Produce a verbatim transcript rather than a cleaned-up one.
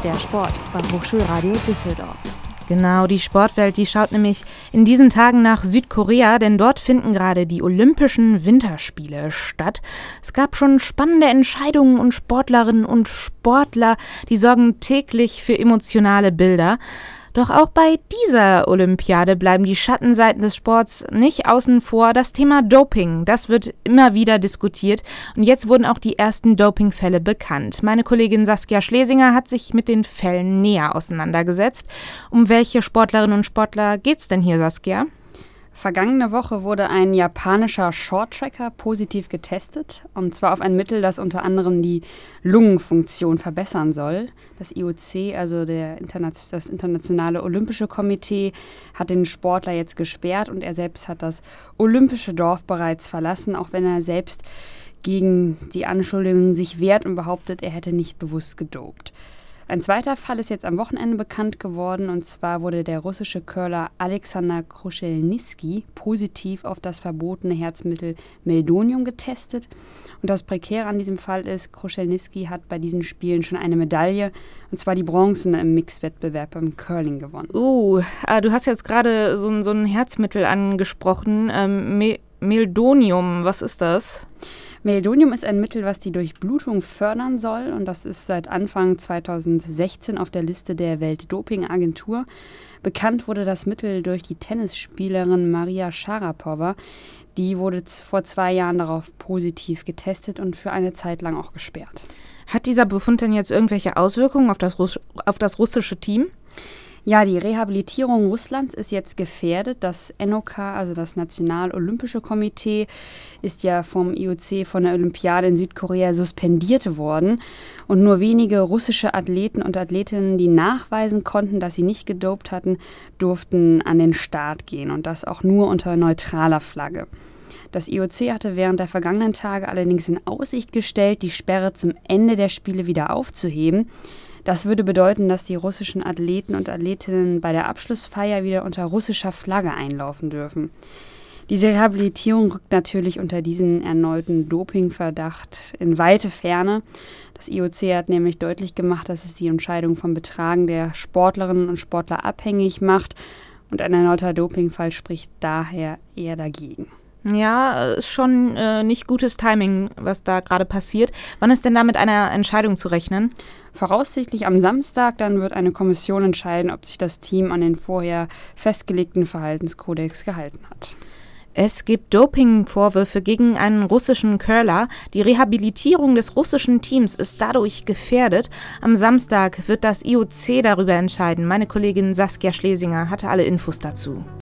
der Sport beim Hochschulradio Düsseldorf. Genau, die Sportwelt, die schaut nämlich in diesen Tagen nach Südkorea, denn dort finden gerade die Olympischen Winterspiele statt. Es gab schon spannende Entscheidungen und Sportlerinnen und Sportler, die sorgen täglich für emotionale Bilder. Doch auch bei dieser Olympiade bleiben die Schattenseiten des Sports nicht außen vor. Das Thema Doping, das wird immer wieder diskutiert. Und jetzt wurden auch die ersten Dopingfälle bekannt. Meine Kollegin Saskia Schlesinger hat sich mit den Fällen näher auseinandergesetzt. Um welche Sportlerinnen und Sportler geht's denn hier, Saskia? Vergangene Woche wurde ein japanischer Shorttracker positiv getestet, und zwar auf ein Mittel, das unter anderem die Lungenfunktion verbessern soll. Das I O C, also der Interna- das Internationale Olympische Komitee, hat den Sportler jetzt gesperrt und er selbst hat das olympische Dorf bereits verlassen, auch wenn er selbst gegen die Anschuldigungen sich wehrt und behauptet, er hätte nicht bewusst gedopt. Ein zweiter Fall ist jetzt am Wochenende bekannt geworden, und zwar wurde der russische Curler Alexander Kruszelnicki positiv auf das verbotene Herzmittel Meldonium getestet. Und das Prekäre an diesem Fall ist, Kruszelnicki hat bei diesen Spielen schon eine Medaille, und zwar die bronzene im Mixwettbewerb beim Curling gewonnen. Uh, du hast jetzt gerade so, ein- so ein Herzmittel angesprochen, ähm, Me- Meldonium, was ist das? Meldonium ist ein Mittel, was die Durchblutung fördern soll, und das ist seit Anfang zweitausendsechzehn auf der Liste der Weltdopingagentur. Bekannt wurde das Mittel durch die Tennisspielerin Maria Sharapova. Die wurde z- vor zwei Jahren darauf positiv getestet und für eine Zeit lang auch gesperrt. Hat dieser Befund denn jetzt irgendwelche Auswirkungen auf das, Russ- auf das russische Team? Ja, die Rehabilitierung Russlands ist jetzt gefährdet. Das N O K, also das National-Olympische Komitee, ist ja vom I O C von der Olympiade in Südkorea suspendiert worden. Und nur wenige russische Athleten und Athletinnen, die nachweisen konnten, dass sie nicht gedopt hatten, durften an den Start gehen. Und das auch nur unter neutraler Flagge. Das I O C hatte während der vergangenen Tage allerdings in Aussicht gestellt, die Sperre zum Ende der Spiele wieder aufzuheben. Das würde bedeuten, dass die russischen Athleten und Athletinnen bei der Abschlussfeier wieder unter russischer Flagge einlaufen dürfen. Diese Rehabilitierung rückt natürlich unter diesen erneuten Dopingverdacht in weite Ferne. Das I O C hat nämlich deutlich gemacht, dass es die Entscheidung vom Betragen der Sportlerinnen und Sportler abhängig macht, und ein erneuter Dopingfall spricht daher eher dagegen. Ja, ist schon äh, nicht gutes Timing, was da gerade passiert. Wann ist denn da mit einer Entscheidung zu rechnen? Voraussichtlich am Samstag, dann wird eine Kommission entscheiden, ob sich das Team an den vorher festgelegten Verhaltenskodex gehalten hat. Es gibt Dopingvorwürfe gegen einen russischen Curler. Die Rehabilitierung des russischen Teams ist dadurch gefährdet. Am Samstag wird das I O C darüber entscheiden. Meine Kollegin Saskia Schlesinger hatte alle Infos dazu.